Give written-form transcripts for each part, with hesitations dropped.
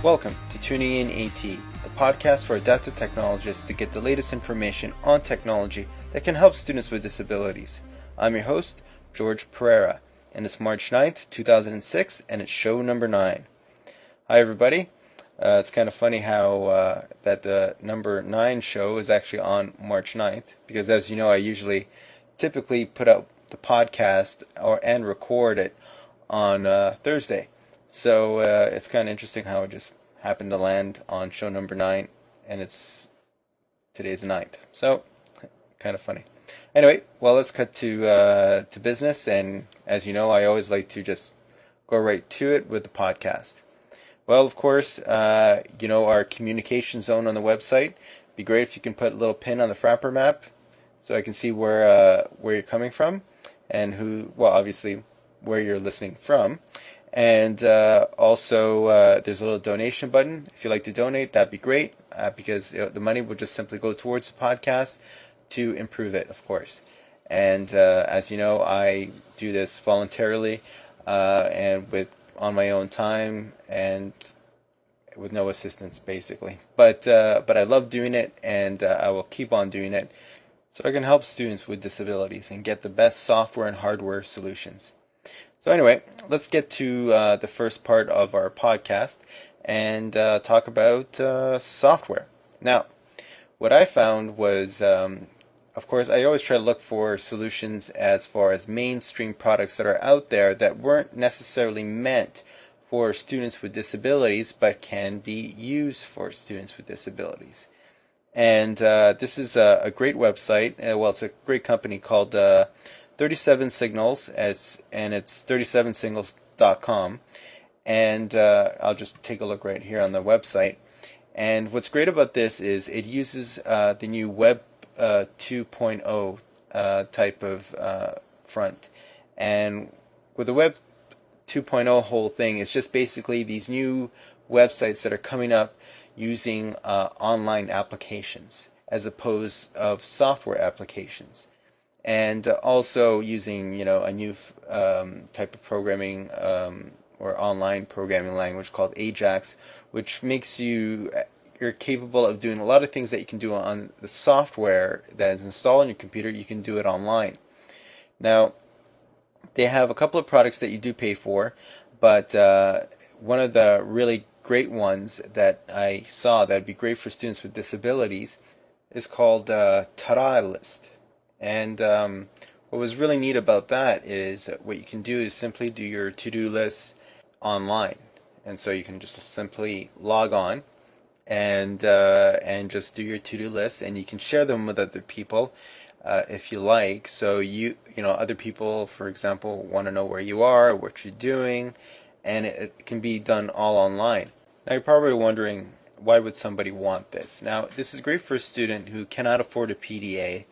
Welcome to Tuning In AT, the podcast for adaptive technologists to get the latest information on technology that can help students with disabilities. I'm your host, George Pereira, and it's March 9th, 2006, and it's show number 9. Hi everybody. It's kind of funny how that the number 9 show is actually on March 9th, because as you know, I typically put out the podcast and record it on Thursday. So it's kind of interesting how it just happened to land on show number 9, and today's the 9th. So kind of funny. Anyway, well, let's cut to business, and as you know, I always like to just go right to it with the podcast. Well, of course, our communication zone on the website. It'd be great if you can put a little pin on the Frappr map so I can see where you're coming from and obviously where you're listening from. And also, there's a little donation button. If you'd like to donate, that'd be great because the money will just simply go towards the podcast to improve it, of course. And as you know, I do this voluntarily and on my own time and with no assistance, basically. But I love doing it, and I will keep on doing it so I can help students with disabilities and get the best software and hardware solutions. So anyway, let's get to the first part of our podcast and talk about software. Now, what I found was, of course, I always try to look for solutions as far as mainstream products that are out there that weren't necessarily meant for students with disabilities, but can be used for students with disabilities. And this is a great website. It's a great company called 37 Signals, and it's 37signals.com. And I'll just take a look right here on the website. And what's great about this is it uses the new Web 2.0 type of front. And with the Web 2.0 whole thing, it's just basically these new websites that are coming up using online applications as opposed of software applications. And also using, a new type of programming or online programming language called Ajax, which makes you're capable of doing a lot of things that you can do on the software that is installed on your computer. You can do it online. Now, they have a couple of products that you do pay for, but one of the really great ones that I saw that would be great for students with disabilities is called Tadalist. And what was really neat about that is what you can do is simply do your to-do lists online. And so you can just simply log on and just do your to-do lists, and you can share them with other people if you like. So other people, for example, want to know where you are, what you're doing, and it can be done all online. Now you're probably wondering, why would somebody want this? Now, this is great for a student who cannot afford a PDA.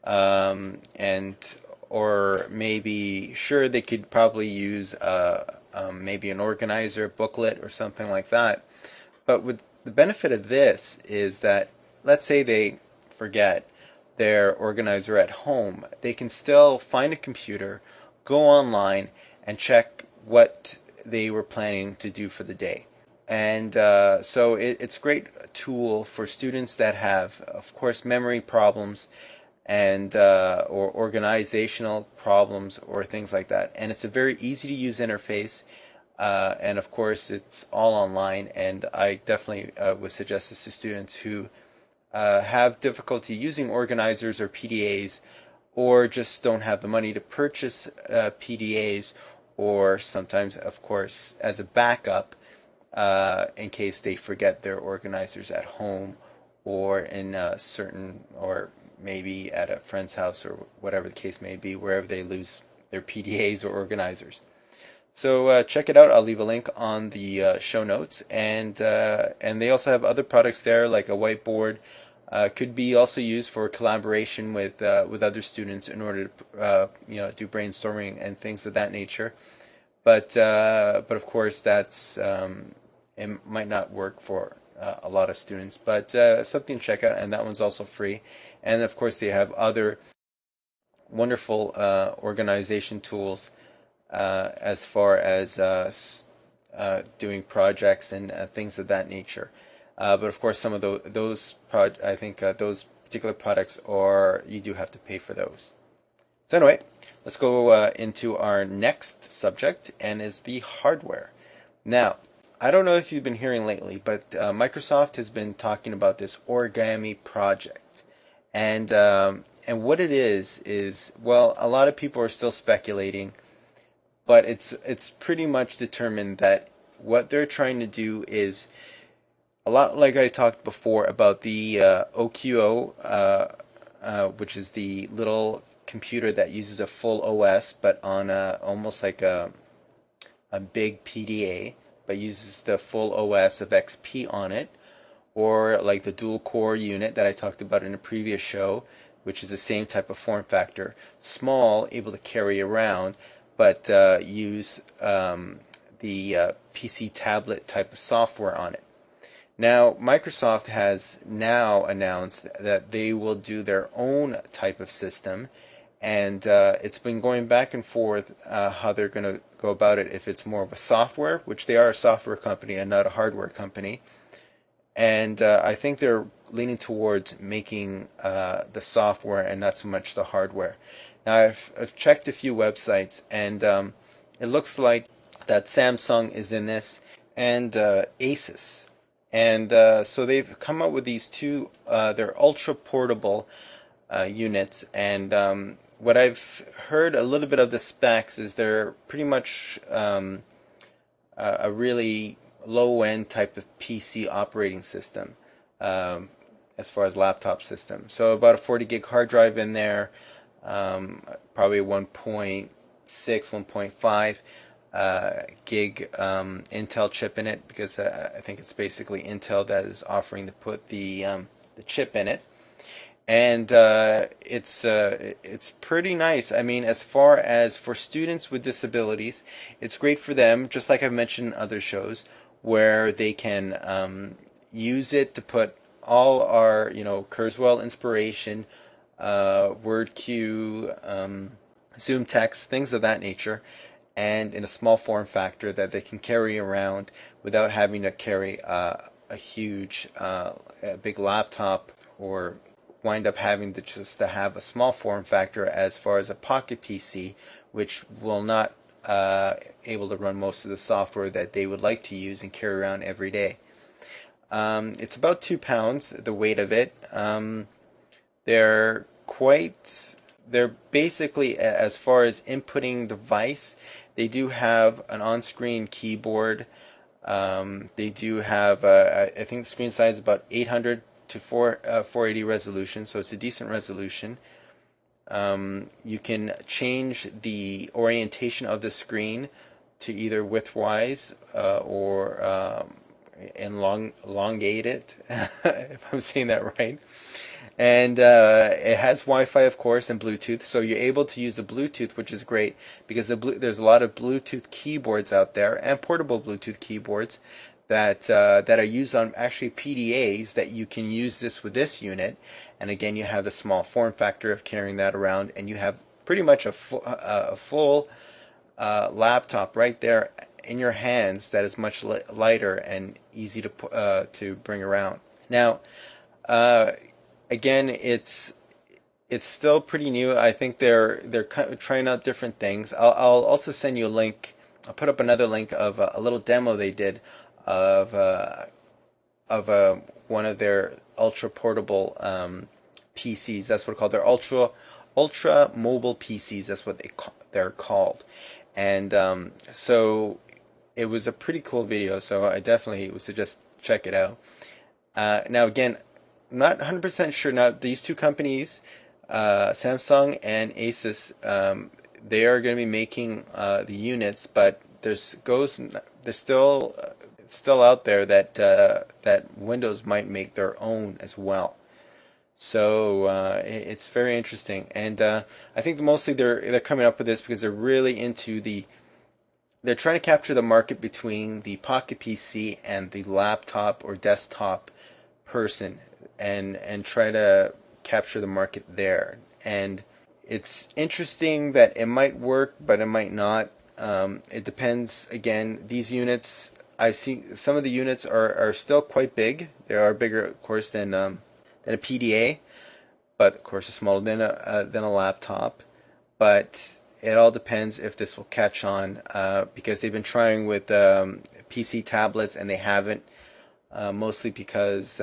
Or maybe they could probably use maybe an organizer booklet or something like that. But with the benefit of this is that, let's say they forget their organizer at home, they can still find a computer, go online, and check what they were planning to do for the day. And so it's a great tool for students that have, of course, memory problems and or organizational problems or things like that. And it's a very easy to use interface, and of course it's all online, and I definitely would suggest this to students who have difficulty using organizers or PDAs, or just don't have the money to purchase PDAs, or sometimes, of course, as a backup in case they forget their organizers at home or in or maybe at a friend's house or whatever the case may be, wherever they lose their PDAs or organizers. So check it out. I'll leave a link on the show notes, and they also have other products there, like a whiteboard. Could be also used for collaboration with other students in order to do brainstorming and things of that nature. But of course that's it might not work for a lot of students, but something to check out, and that one's also free. And of course they have other wonderful organization tools as far as doing projects and things of that nature. But of course, some of those those particular products are you do have to pay for those. So anyway, let's go into our next subject, and is the hardware. Now, I don't know if you've been hearing lately, but Microsoft has been talking about this origami project, and what it is well, a lot of people are still speculating, but it's pretty much determined that what they're trying to do is a lot like I talked before about the OQO, which is the little computer that uses a full OS, but on almost like a big PDA, but uses the full OS of XP on it, or like the dual core unit that I talked about in a previous show, which is the same type of form factor, small, able to carry around, but use the PC tablet type of software on it. Now, Microsoft has now announced that they will do their own type of system, and it's been going back and forth how they're going to go about it, if it's more of a software, which they are a software company and not a hardware company, and I think they're leaning towards making the software and not so much the hardware. Now, I've checked a few websites, and it looks like that Samsung is in this, and Asus. And so they've come up with these two, they're ultra portable units, and what I've heard a little bit of the specs is they're pretty much a really low-end type of PC operating system as far as laptop system. So about a 40 gig hard drive in there, probably 1.6, 1.5 gig Intel chip in it, because I think it's basically Intel that is offering to put the chip in it, and it's pretty nice. I mean, as far as for students with disabilities, it's great for them, just like I've mentioned in other shows, where they can use it to put all our Kurzweil inspiration, WordQ, Zoom text, things of that nature, and in a small form factor that they can carry around without having to carry a huge, a big laptop, or wind up having to just to have a small form factor as far as a pocket PC, which will not able to run most of the software that they would like to use and carry around every day. It's about 2 pounds, the weight of it. They're basically, as far as inputting device, they do have an on-screen keyboard. They do have, I think the screen size is about 800 to 480 resolution, so it's a decent resolution. You can change the orientation of the screen to either widthwise or elongate it, if I'm saying that right. And it has Wi-Fi, of course, and Bluetooth, so you're able to use the Bluetooth, which is great, because there's a lot of Bluetooth keyboards out there, and portable Bluetooth keyboards that are used on actually PDAs, that you can use this with this unit. And again, you have the small form factor of carrying that around, and you have pretty much a full laptop right there in your hands that is much lighter and easy to bring around. Now, again, it's still pretty new. I think they're trying out different things. I'll also send you a link. I'll put up another link of a little demo they did of one of their ultra portable PCs. That's what they're called. They're ultra mobile PCs. That's what they're called. And so it was a pretty cool video. So I definitely would suggest check it out. Now again, I'm not 100% sure. Now these two companies, Samsung and Asus, they are going to be making the units, but there's still out there that Windows might make their own as well. So it's very interesting, and I think mostly they're coming up with this because they're really into they're trying to capture the market between the Pocket PC and the laptop or desktop person, and try to capture the market there. And it's interesting that it might work, but it might not. It depends. Again, these units, I've seen some of the units are still quite big. They are bigger, of course, than a PDA, but of course, smaller than a laptop. But it all depends if this will catch on, because they've been trying with PC tablets and they haven't. Mostly because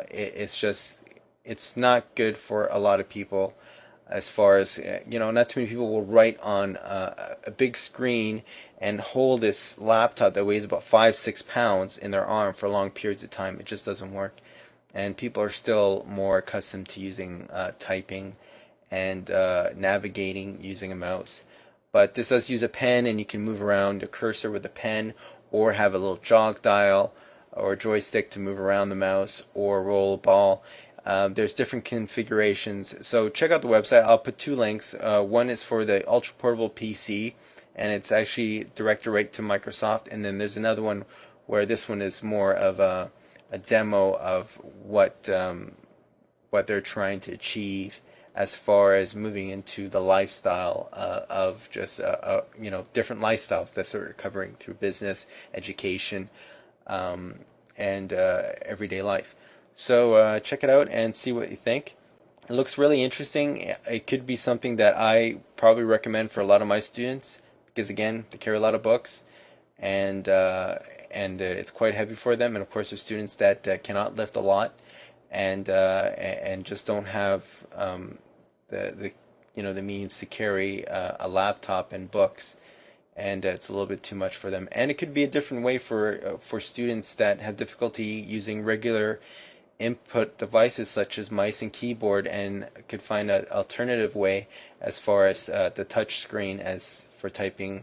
it's not good for a lot of people, as far as not too many people will write on a big screen and hold this laptop that weighs about 5-6 pounds in their arm for long periods of time. It just doesn't work, and people are still more accustomed to using typing and navigating using a mouse. But this does use a pen, and you can move around a cursor with a pen, or have a little jog dial or joystick to move around the mouse, or roll a ball. There's different configurations. So check out the website. I'll put 2 links. One is for the ultra portable PC, and it's actually directed right to Microsoft. And then there's another one where this one is more of a demo of what they're trying to achieve as far as moving into the lifestyle of just different lifestyles that sort of covering through business, education, and everyday life. So check it out and see what you think. It looks really interesting. It could be something that I probably recommend for a lot of my students, because again, they carry a lot of books, and it's quite heavy for them. And of course, there's students that cannot lift a lot, and just don't have the means to carry a laptop and books, and it's a little bit too much for them. And it could be a different way for students that have difficulty using regular input devices such as mice and keyboard, and could find an alternative way as far as the touch screen as for typing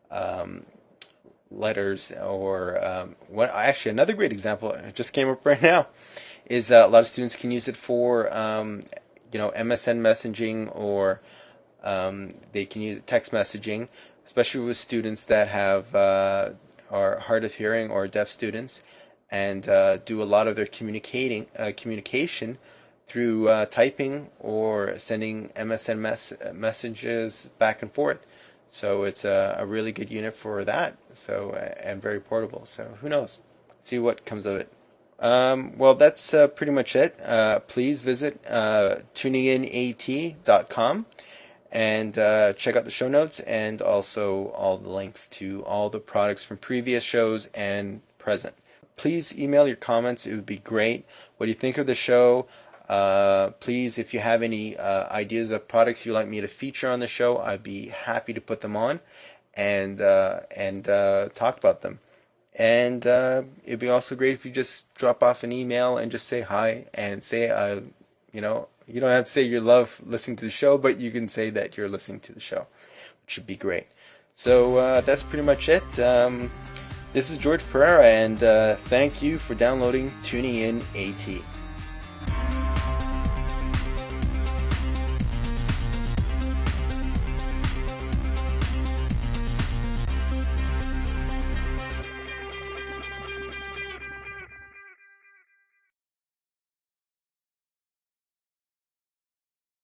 letters, or actually another great example just came up right now is a lot of students can use it for MSN messaging, or they can use text messaging, especially with students that are hard of hearing or deaf students, and do a lot of their communication through typing or sending MSN messages back and forth. So it's a really good unit for that. So and very portable. So who knows? See what comes of it. Well, that's pretty much it. Please visit tuninginat.com and check out the show notes, and also all the links to all the products from previous shows and present. Please email your comments. It would be great. What do you think of the show? Please, if you have any ideas of products you'd like me to feature on the show, I'd be happy to put them on and talk about them. And it'd be also great if you just drop off an email and just say hi, and say, you don't have to say you love listening to the show, but you can say that you're listening to the show, which would be great. So that's pretty much it. This is George Pereira, and thank you for downloading Tuning In AT.